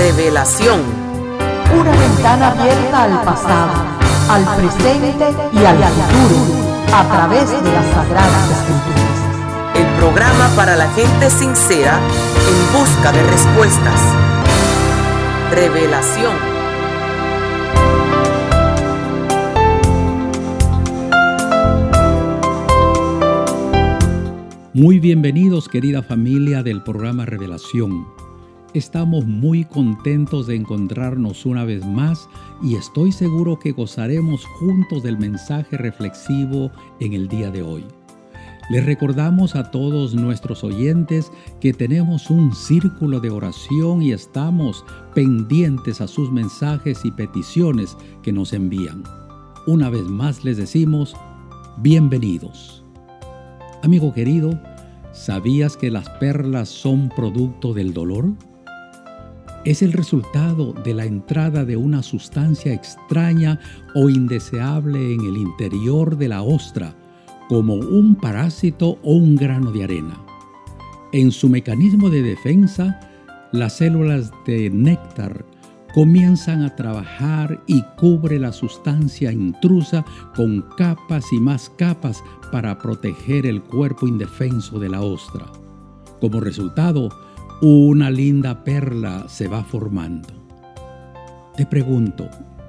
Revelación. Una ventana abierta al pasado, al presente y al futuro, a través de las Sagradas Escrituras. El programa para la gente sincera en busca de respuestas. Revelación. Muy bienvenidos, querida familia del programa Revelación. Estamos muy contentos de encontrarnos una vez más y estoy seguro que gozaremos juntos del mensaje reflexivo en el día de hoy. Les recordamos a todos nuestros oyentes que tenemos un círculo de oración y estamos pendientes a sus mensajes y peticiones que nos envían. Una vez más les decimos, bienvenidos. Amigo querido, ¿sabías que las perlas son producto del dolor? Es el resultado de la entrada de una sustancia extraña o indeseable en el interior de la ostra, como un parásito o un grano de arena. En su mecanismo de defensa, las células de néctar comienzan a trabajar y cubre la sustancia intrusa con capas y más capas para proteger el cuerpo indefenso de la ostra. Como resultado, una linda perla se va formando. Te pregunto,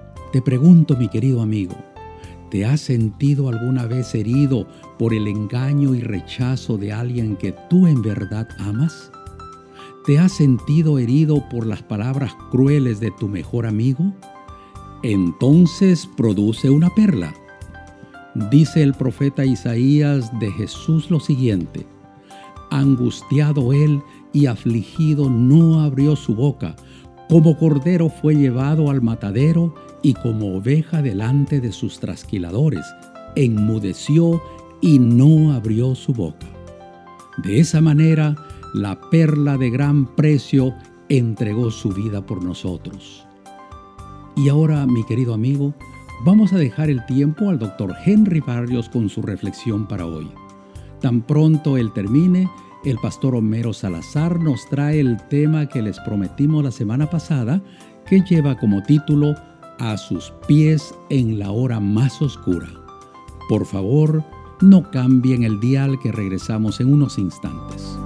mi querido amigo, ¿te has sentido alguna vez herido por el engaño y rechazo de alguien que tú en verdad amas? ¿Te has sentido herido por las palabras crueles de tu mejor amigo? Entonces produce una perla. Dice el profeta Isaías de Jesús lo siguiente: angustiado él y afligido no abrió su boca, como cordero fue llevado al matadero y como oveja delante de sus trasquiladores, enmudeció y no abrió su boca. De esa manera, la perla de gran precio entregó su vida por nosotros. Y ahora, mi querido amigo, vamos a dejar el tiempo al Dr. Henry Barrios con su reflexión para hoy. Tan pronto él termine, el pastor Homero Salazar nos trae el tema que les prometimos la semana pasada, que lleva como título A sus pies en la hora más oscura. Por favor, no cambien el dial, que regresamos en unos instantes.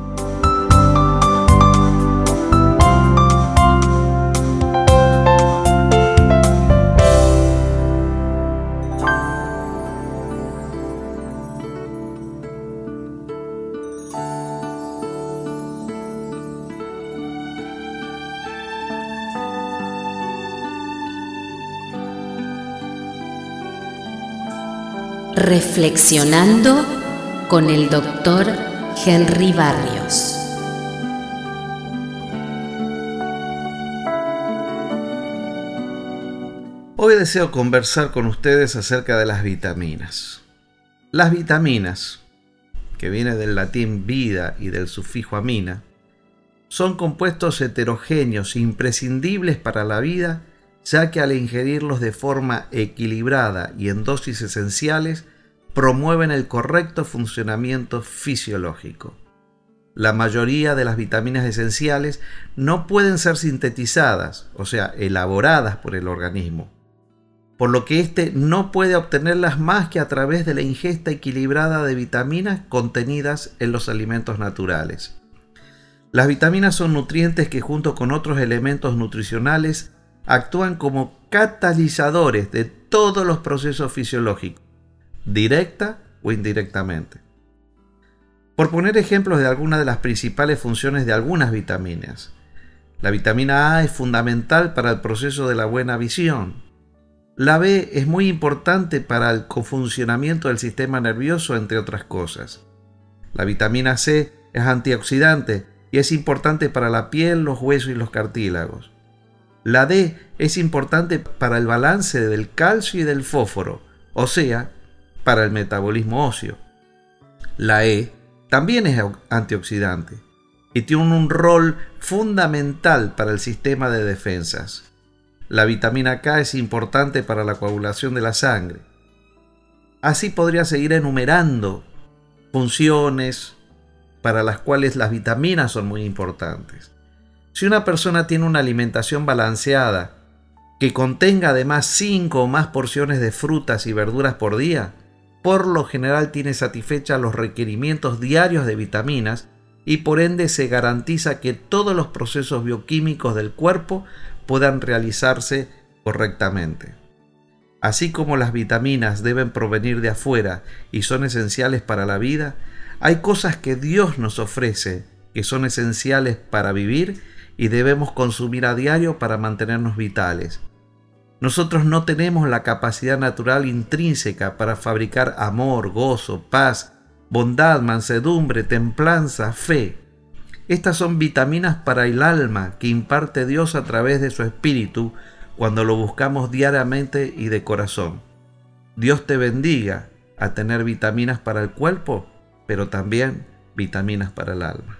Reflexionando con el Dr. Henry Barrios. Hoy deseo conversar con ustedes acerca de las vitaminas. Las vitaminas, que viene del latín vida y del sufijo amina, son compuestos heterogéneos imprescindibles para la vida, ya que al ingerirlos de forma equilibrada y en dosis esenciales, promueven el correcto funcionamiento fisiológico. La mayoría de las vitaminas esenciales no pueden ser sintetizadas, o sea, elaboradas por el organismo, por lo que éste no puede obtenerlas más que a través de la ingesta equilibrada de vitaminas contenidas en los alimentos naturales. Las vitaminas son nutrientes que, junto con otros elementos nutricionales, actúan como catalizadores de todos los procesos fisiológicos, directa o indirectamente. Por poner ejemplos de algunas de las principales funciones de algunas vitaminas, la vitamina A es fundamental para el proceso de la buena visión. La B es muy importante para el funcionamiento del sistema nervioso, entre otras cosas. La vitamina C es antioxidante y es importante para la piel, los huesos y los cartílagos. La D es importante para el balance del calcio y del fósforo, o sea, para el metabolismo óseo. La E también es antioxidante y tiene un rol fundamental para el sistema de defensas. La vitamina K es importante para la coagulación de la sangre. Así podría seguir enumerando funciones para las cuales las vitaminas son muy importantes. Si una persona tiene una alimentación balanceada, que contenga además 5 o más porciones de frutas y verduras por día, por lo general tiene satisfechas los requerimientos diarios de vitaminas y por ende se garantiza que todos los procesos bioquímicos del cuerpo puedan realizarse correctamente. Así como las vitaminas deben provenir de afuera y son esenciales para la vida, hay cosas que Dios nos ofrece que son esenciales para vivir y debemos consumir a diario para mantenernos vitales. Nosotros no tenemos la capacidad natural intrínseca para fabricar amor, gozo, paz, bondad, mansedumbre, templanza, fe. Estas son vitaminas para el alma que imparte Dios a través de su Espíritu cuando lo buscamos diariamente y de corazón. Dios te bendiga a tener vitaminas para el cuerpo, pero también vitaminas para el alma.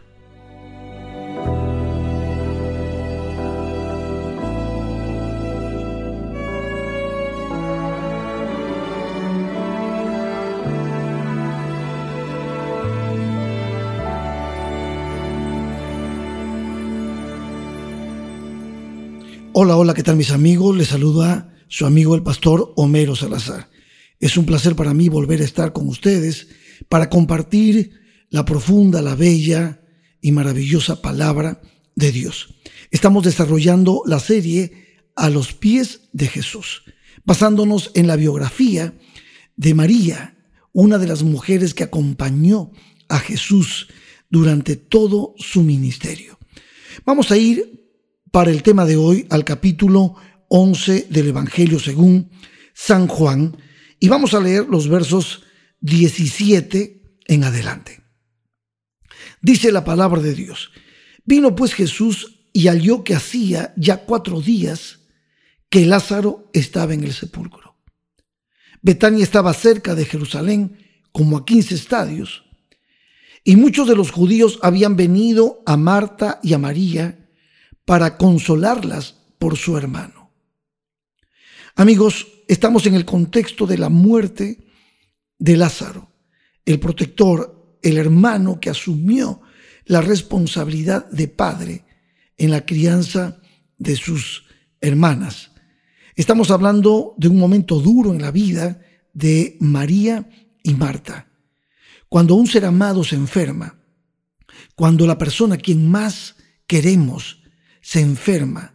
Hola, ¿qué tal mis amigos? Les saluda su amigo el pastor Homero Salazar. Es un placer para mí volver a estar con ustedes para compartir la profunda, la bella y maravillosa palabra de Dios. Estamos desarrollando la serie A los pies de Jesús, basándonos en la biografía de María, una de las mujeres que acompañó a Jesús durante todo su ministerio. Vamos a ir para el tema de hoy al capítulo 11 del Evangelio según San Juan y vamos a leer los versos 17 en adelante. Dice la palabra de Dios: Vino pues Jesús y halló que hacía ya 4 días que Lázaro estaba en el sepulcro. Betania estaba cerca de Jerusalén, como a 15 estadios, y muchos de los judíos habían venido a Marta y a María para consolarlas por su hermano. Amigos, estamos en el contexto de la muerte de Lázaro, el protector, el hermano que asumió la responsabilidad de padre en la crianza de sus hermanas. Estamos hablando de un momento duro en la vida de María y Marta. Cuando un ser amado se enferma, cuando la persona a quien más queremos se enferma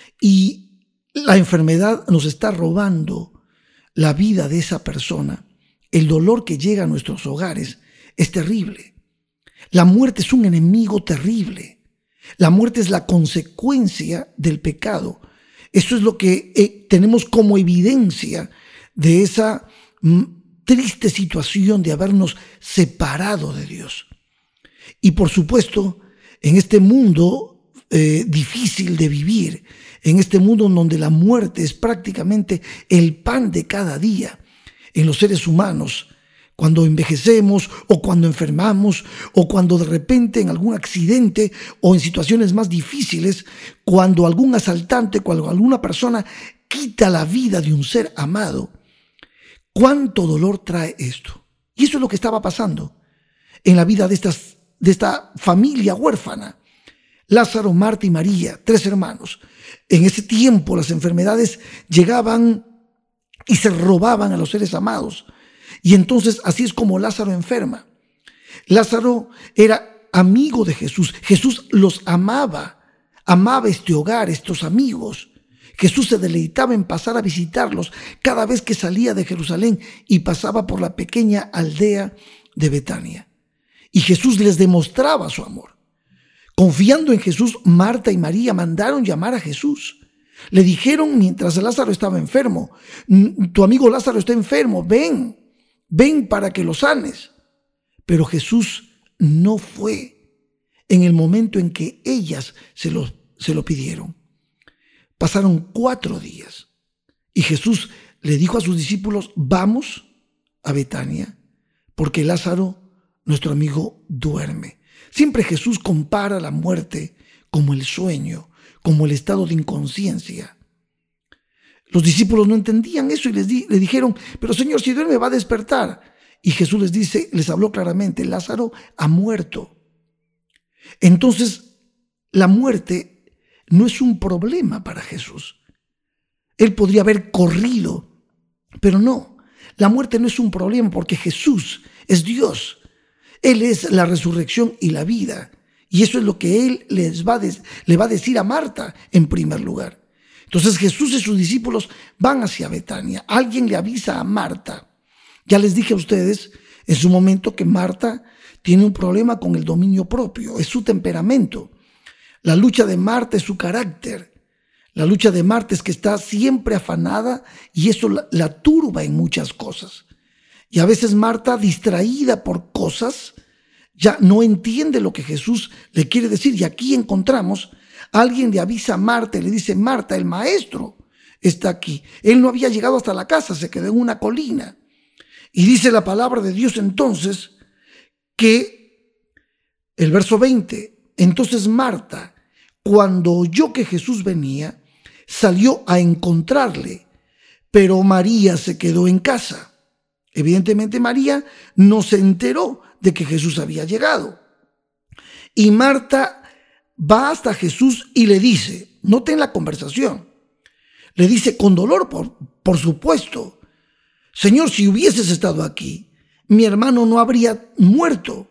y la enfermedad nos está robando la vida de esa persona, el dolor que llega a nuestros hogares es terrible. La muerte es un enemigo terrible. La muerte es la consecuencia del pecado. Eso es lo que tenemos como evidencia de esa triste situación de habernos separado de Dios. Y por supuesto, en este mundo difícil de vivir, en este mundo en donde la muerte es prácticamente el pan de cada día en los seres humanos, cuando envejecemos o cuando enfermamos o cuando de repente en algún accidente o en situaciones más difíciles, cuando algún asaltante, cuando alguna persona quita la vida de un ser amado, ¿cuánto dolor trae esto? Y eso es lo que estaba pasando en la vida de esta familia huérfana. Lázaro, Marta y María, 3 hermanos. En ese tiempo las enfermedades llegaban y se robaban a los seres amados. Y entonces así es como Lázaro enferma. Lázaro era amigo de Jesús. Jesús los amaba este hogar, estos amigos. Jesús se deleitaba en pasar a visitarlos cada vez que salía de Jerusalén y pasaba por la pequeña aldea de Betania. Y Jesús les demostraba su amor. Confiando en Jesús, Marta y María mandaron llamar a Jesús. Le dijeron mientras Lázaro estaba enfermo: tu amigo Lázaro está enfermo, ven para que lo sanes. Pero Jesús no fue en el momento en que ellas se lo pidieron. Pasaron 4 días y Jesús le dijo a sus discípulos: vamos a Betania, porque Lázaro, nuestro amigo, duerme. Siempre Jesús compara la muerte como el sueño, como el estado de inconsciencia. Los discípulos no entendían eso y le dijeron: pero Señor, si duerme va a despertar. Y Jesús les habló claramente: Lázaro ha muerto. Entonces la muerte no es un problema para Jesús. Él podría haber corrido, pero no. La muerte no es un problema porque Jesús es Dios. Él es la resurrección y la vida. Y eso es lo que Él le va a decir a Marta en primer lugar. Entonces Jesús y sus discípulos van hacia Betania. Alguien le avisa a Marta. Ya les dije a ustedes en su momento que Marta tiene un problema con el dominio propio. Es su temperamento. La lucha de Marta es su carácter. La lucha de Marta es que está siempre afanada y eso la turba en muchas cosas. Y a veces Marta, distraída por cosas, ya no entiende lo que Jesús le quiere decir. Y aquí encontramos, alguien le avisa a Marta y le dice: Marta, el maestro está aquí. Él no había llegado hasta la casa, se quedó en una colina. Y dice la palabra de Dios entonces que, el verso 20, entonces Marta, cuando oyó que Jesús venía, salió a encontrarle, pero María se quedó en casa. Evidentemente María no se enteró de que Jesús había llegado. Y Marta va hasta Jesús y le dice, noten la conversación, le dice con dolor, por supuesto: Señor, si hubieses estado aquí, mi hermano no habría muerto.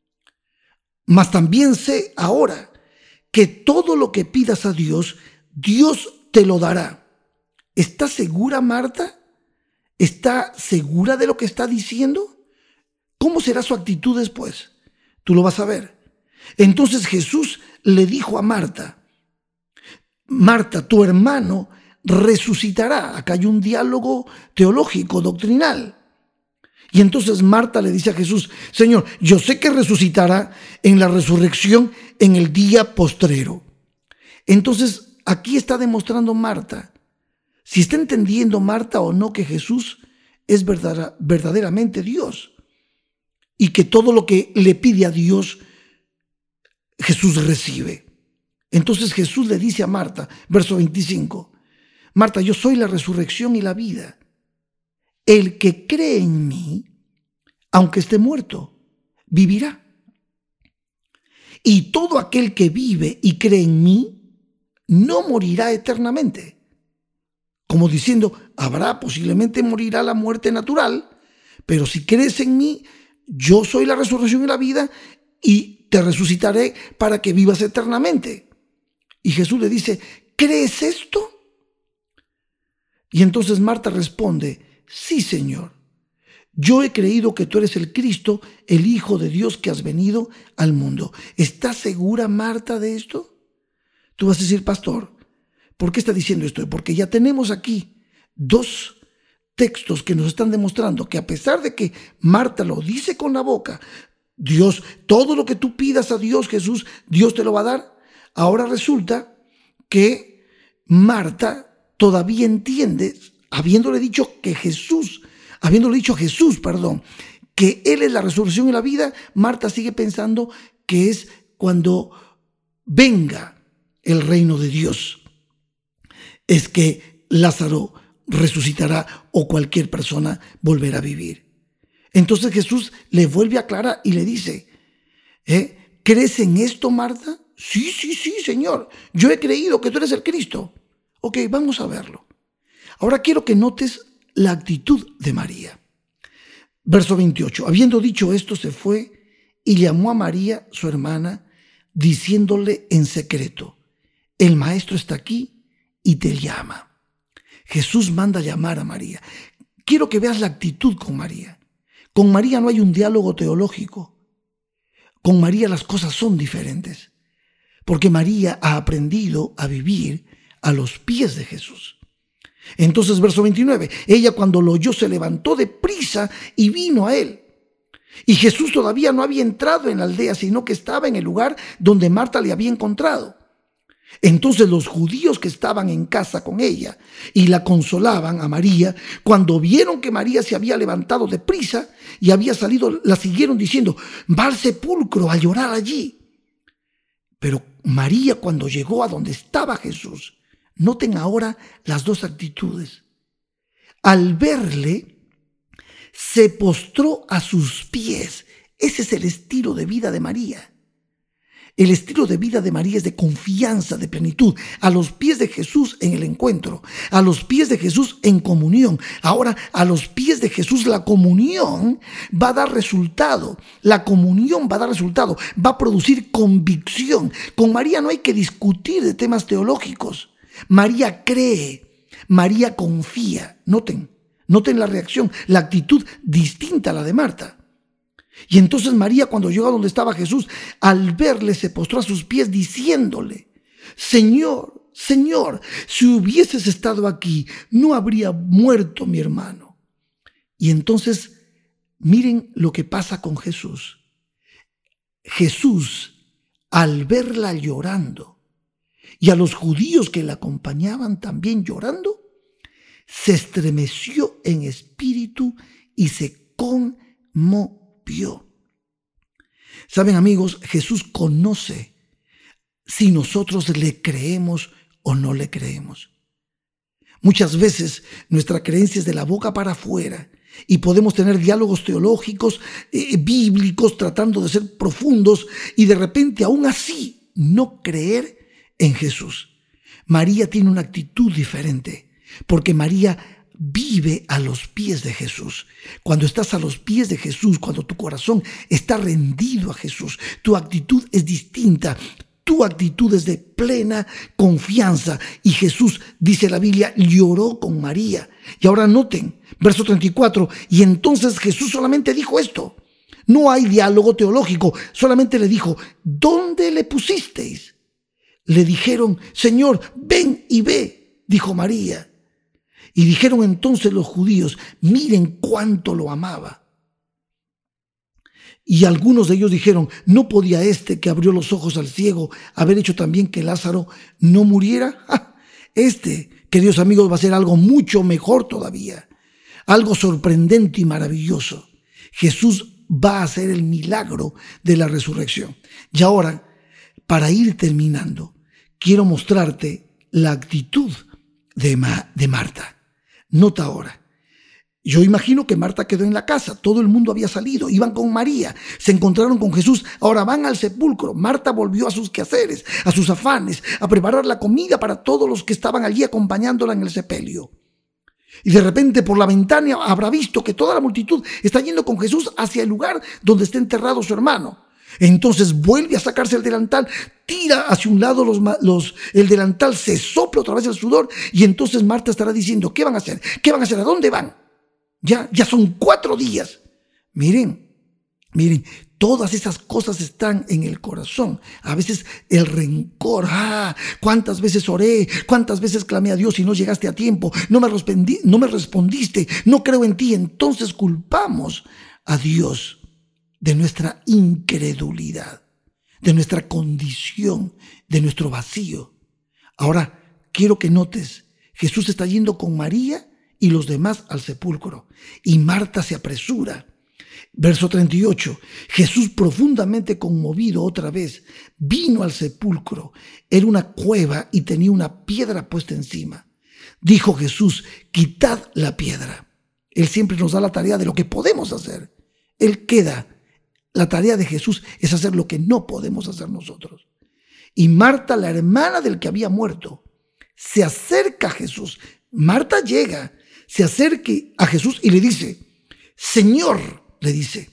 Mas también sé ahora que todo lo que pidas a Dios, Dios te lo dará. ¿Está segura Marta? ¿Está segura de lo que está diciendo? ¿Cómo será su actitud después? Tú lo vas a ver. Entonces Jesús le dijo a Marta: Marta, tu hermano resucitará. Acá hay un diálogo teológico, doctrinal. Y entonces Marta le dice a Jesús: Señor, yo sé que resucitará en la resurrección en el día postrero. Entonces aquí está demostrando Marta, si está entendiendo Marta o no, que Jesús es verdaderamente Dios y que todo lo que le pide a Dios, Jesús recibe. Entonces Jesús le dice a Marta, verso 25, Marta, yo soy la resurrección y la vida. El que cree en mí, aunque esté muerto, vivirá. Y todo aquel que vive y cree en mí, no morirá eternamente. Como diciendo, posiblemente morirá la muerte natural, pero si crees en mí, yo soy la resurrección y la vida y te resucitaré para que vivas eternamente. Y Jesús le dice, ¿crees esto? Y entonces Marta responde, sí, Señor. Yo he creído que tú eres el Cristo, el Hijo de Dios que has venido al mundo. ¿Estás segura, Marta, de esto? Tú vas a decir, pastor, ¿por qué está diciendo esto? Porque ya tenemos aquí dos textos que nos están demostrando que a pesar de que Marta lo dice con la boca, Dios, todo lo que tú pidas a Dios, Jesús, Dios te lo va a dar. Ahora resulta que Marta todavía entiende, habiéndole dicho a Jesús, que Él es la resurrección y la vida, Marta sigue pensando que es cuando venga el reino de Dios. Es que Lázaro resucitará o cualquier persona volverá a vivir. Entonces Jesús le vuelve a aclarar y le dice, ¿crees en esto, Marta? Sí, Señor. Yo he creído que tú eres el Cristo. Ok, vamos a verlo. Ahora quiero que notes la actitud de María. Verso 28. Habiendo dicho esto, se fue y llamó a María, su hermana, diciéndole en secreto, el maestro está aquí y te llama. Jesús manda llamar a María. Quiero que veas la actitud con María. Con María no hay un diálogo teológico. Con María las cosas son diferentes. Porque María ha aprendido a vivir a los pies de Jesús. Entonces, verso 29, ella cuando lo oyó se levantó de prisa y vino a él. Y Jesús todavía no había entrado en la aldea, sino que estaba en el lugar donde Marta le había encontrado. Entonces los judíos que estaban en casa con ella y la consolaban a María, cuando vieron que María se había levantado de prisa y había salido, la siguieron diciendo, va al sepulcro a llorar allí. Pero María, cuando llegó a donde estaba Jesús, noten ahora las dos actitudes. Al verle, se postró a sus pies. Ese es el estilo de vida de María. El estilo de vida de María es de confianza, de plenitud, a los pies de Jesús en el encuentro, a los pies de Jesús en comunión. Ahora, a los pies de Jesús la comunión va a dar resultado, la comunión va a dar resultado, va a producir convicción. Con María no hay que discutir de temas teológicos. María cree, María confía. Noten la reacción, la actitud distinta a la de Marta. Y entonces María, cuando llegó a donde estaba Jesús, al verle se postró a sus pies diciéndole: Señor, Señor, si hubieses estado aquí, no habría muerto mi hermano. Y entonces miren lo que pasa con Jesús. Jesús, al verla llorando y a los judíos que la acompañaban también llorando, se estremeció en espíritu y se conmovió. Saben, amigos, Jesús conoce si nosotros le creemos o no le creemos. Muchas veces nuestra creencia es de la boca para afuera y podemos tener diálogos teológicos, bíblicos, tratando de ser profundos y de repente aún así no creer en Jesús. María tiene una actitud diferente porque María vive a los pies de Jesús. Cuando estás a los pies de Jesús, cuando tu corazón está rendido a Jesús, tu actitud es distinta. Tu actitud es de plena confianza. Y Jesús, dice la Biblia, lloró con María. Y ahora noten, verso 34, y entonces Jesús solamente dijo esto. No hay diálogo teológico, solamente le dijo: ¿dónde le pusisteis? Le dijeron: Señor, ven y ve, dijo María. Y dijeron entonces los judíos: miren cuánto lo amaba. Y algunos de ellos dijeron: ¿no podía este que abrió los ojos al ciego haber hecho también que Lázaro no muriera? Queridos amigos, va a ser algo mucho mejor todavía. Algo sorprendente y maravilloso. Jesús va a hacer el milagro de la resurrección. Y ahora, para ir terminando, quiero mostrarte la actitud de Marta. Nota ahora. Yo imagino que Marta quedó en la casa, todo el mundo había salido, iban con María, se encontraron con Jesús, ahora van al sepulcro. Marta volvió a sus quehaceres, a sus afanes, a preparar la comida para todos los que estaban allí acompañándola en el sepelio. Y de repente por la ventana habrá visto que toda la multitud está yendo con Jesús hacia el lugar donde está enterrado su hermano. Entonces vuelve a sacarse el delantal, tira hacia un lado el delantal, se sopla otra vez el sudor y entonces Marta estará diciendo: ¿qué van a hacer? ¿Qué van a hacer? ¿A dónde van? Ya son 4 días. Miren, todas esas cosas están en el corazón. A veces el rencor, cuántas veces oré, cuántas veces clamé a Dios y no llegaste a tiempo, no me respondiste, no creo en ti. Entonces culpamos a Dios de nuestra incredulidad, de nuestra condición, de nuestro vacío. Ahora, quiero que notes, Jesús está yendo con María y los demás al sepulcro, y Marta se apresura. Verso 38, Jesús, profundamente conmovido otra vez, vino al sepulcro. Era una cueva y tenía una piedra puesta encima. Dijo Jesús: quitad la piedra. Él siempre nos da la tarea de lo que podemos hacer. La tarea de Jesús es hacer lo que no podemos hacer nosotros. Y Marta, la hermana del que había muerto, se acerca a Jesús. Marta llega, se acerca a Jesús y le dice: Señor, le dice,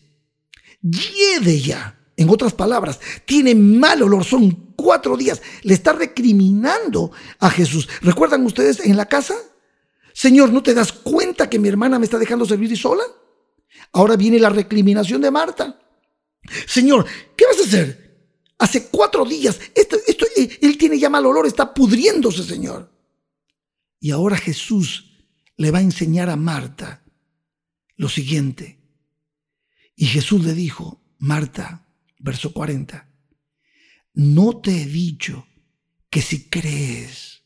hiede ya. En otras palabras, tiene mal olor, son 4 días. Le está recriminando a Jesús. ¿Recuerdan ustedes en la casa? Señor, ¿no te das cuenta que mi hermana me está dejando servir sola? Ahora viene la recriminación de Marta. Señor, ¿qué vas a hacer? Hace 4 días, él tiene ya mal olor, está pudriéndose, Señor. Y ahora Jesús le va a enseñar a Marta lo siguiente. Y Jesús le dijo: Marta, verso 40, ¿no te he dicho que si crees,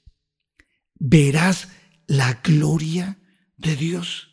verás la gloria de Dios?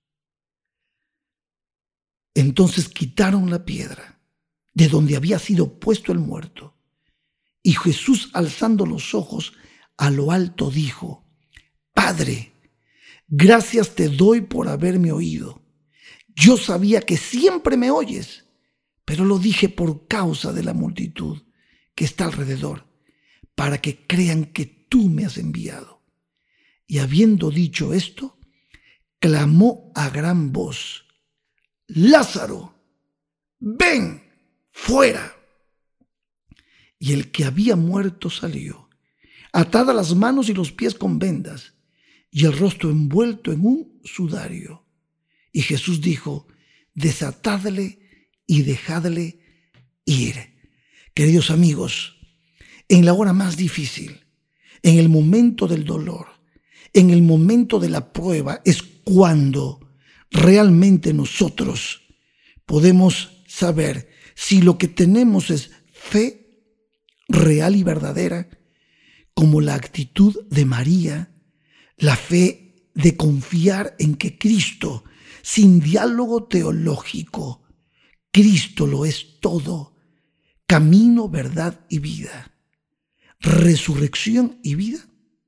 Entonces quitaron la piedra de donde había sido puesto el muerto. Y Jesús, alzando los ojos a lo alto, dijo: Padre, gracias te doy por haberme oído. Yo sabía que siempre me oyes, pero lo dije por causa de la multitud, que está alrededor, para que crean que tú me has enviado. Y habiendo dicho esto, clamó a gran voz: Lázaro, ven fuera. Y el que había muerto salió, atadas las manos y los pies con vendas, y el rostro envuelto en un sudario. Y Jesús dijo: desatadle y dejadle ir. Queridos amigos, en la hora más difícil, en el momento del dolor, en el momento de la prueba, es cuando realmente nosotros podemos saber si lo que tenemos es fe real y verdadera, como la actitud de María, la fe de confiar en que Cristo, sin diálogo teológico, Cristo lo es todo, camino, verdad y vida, resurrección y vida,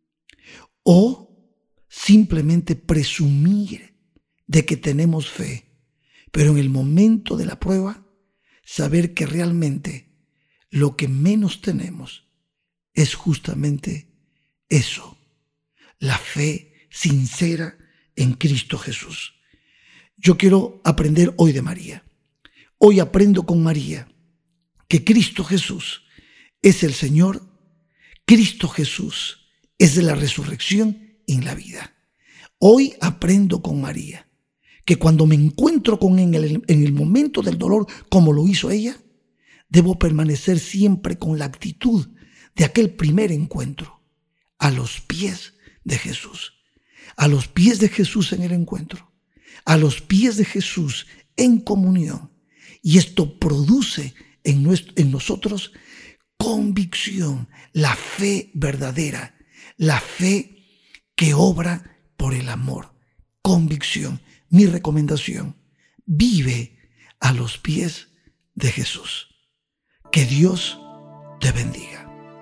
o simplemente presumir de que tenemos fe, pero en el momento de la prueba, saber que realmente lo que menos tenemos es justamente eso, la fe sincera en Cristo Jesús. Yo quiero aprender hoy de María. Hoy aprendo con María que Cristo Jesús es el Señor. Cristo Jesús es de la resurrección en la vida. Hoy aprendo con María que cuando me encuentro con Él en el momento del dolor, como lo hizo ella, debo permanecer siempre con la actitud de aquel primer encuentro, a los pies de Jesús. A los pies de Jesús en el encuentro, a los pies de Jesús en comunión. Y esto produce en nosotros convicción, la fe verdadera, la fe que obra por el amor. Convicción. Mi recomendación: vive a los pies de Jesús. Que Dios te bendiga.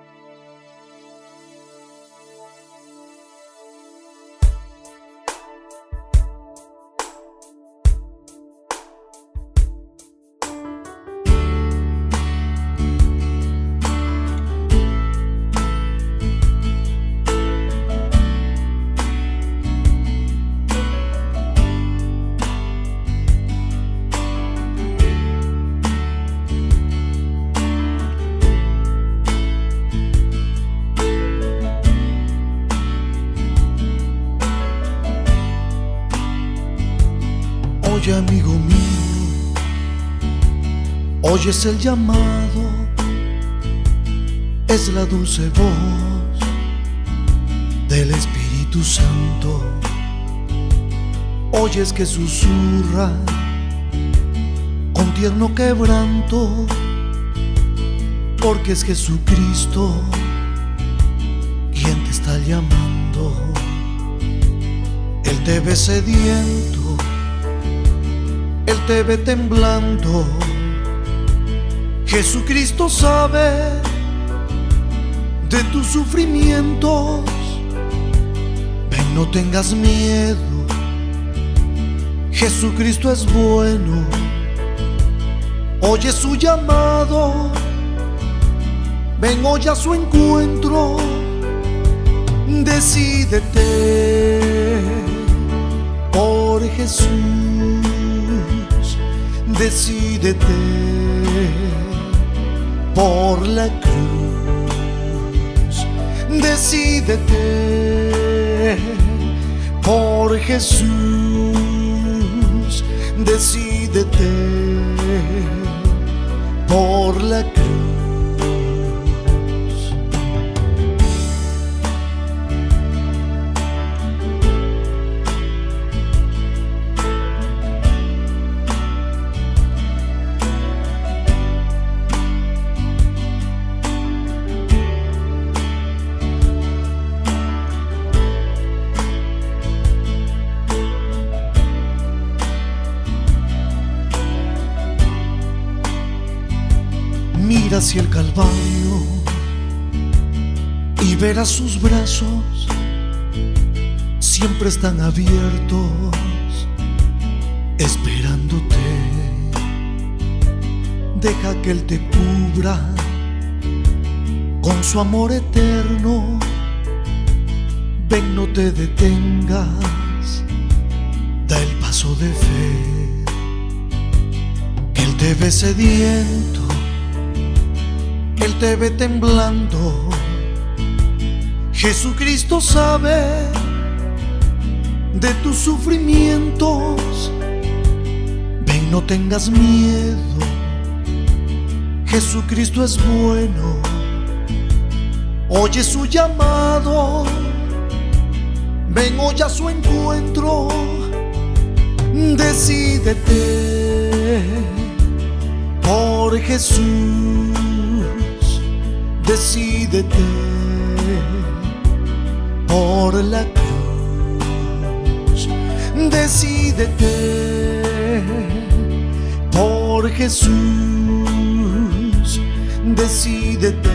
Oye, amigo mío, oyes el llamado, es la dulce voz del Espíritu Santo. Oyes que susurra con tierno quebranto, porque es Jesucristo quien te está llamando. Él te ve sediento, Él te ve temblando. Jesucristo sabe de tus sufrimientos. Ven, no tengas miedo, Jesucristo es bueno. Oye su llamado, ven hoy a su encuentro. Decídete por Jesús. Decídete por la cruz. Decídete por Jesús. Decídete por la cruz. Mira hacia el Calvario y verás sus brazos, siempre están abiertos, esperándote. Deja que Él te cubra con su amor eterno. Ven, no te detengas, da el paso de fe. Él te ve sediento, Él te ve temblando. Jesucristo sabe de tus sufrimientos. Ven, no tengas miedo, Jesucristo es bueno. Oye su llamado, ven hoy a su encuentro. Decídete por Jesús, decídete por la cruz. Decídete por Jesús, decídete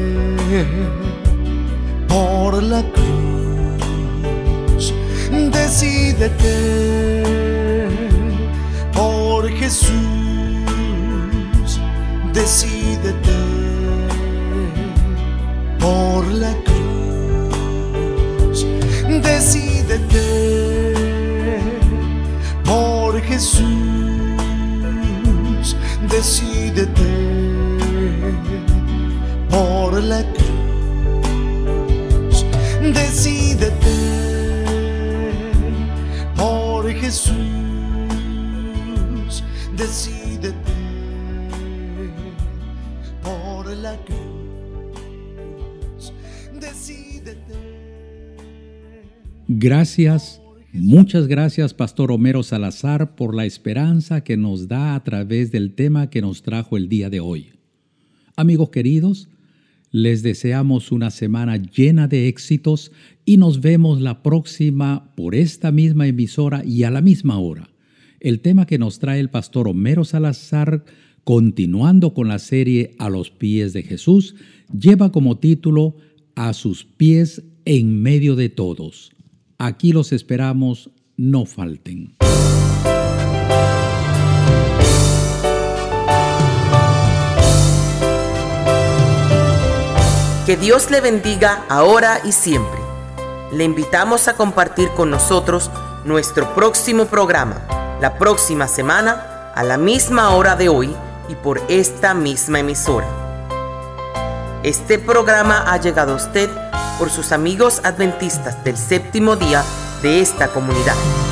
por la cruz. Decídete por Jesús, decídete por la cruz. Decídete por Jesús, decídete por la cruz. Decídete por Jesús, decídete por la cruz. Decídete. Gracias, muchas gracias, Pastor Homero Salazar, por la esperanza que nos da a través del tema que nos trajo el día de hoy. Amigos queridos, les deseamos una semana llena de éxitos y nos vemos la próxima por esta misma emisora y a la misma hora. El tema que nos trae el Pastor Homero Salazar, continuando con la serie A los pies de Jesús, lleva como título A sus pies en medio de todos. Aquí los esperamos, no falten. Que Dios le bendiga ahora y siempre. Le invitamos a compartir con nosotros nuestro próximo programa, la próxima semana, a la misma hora de hoy y por esta misma emisora. Este programa ha llegado a usted por sus amigos adventistas del séptimo día de esta comunidad.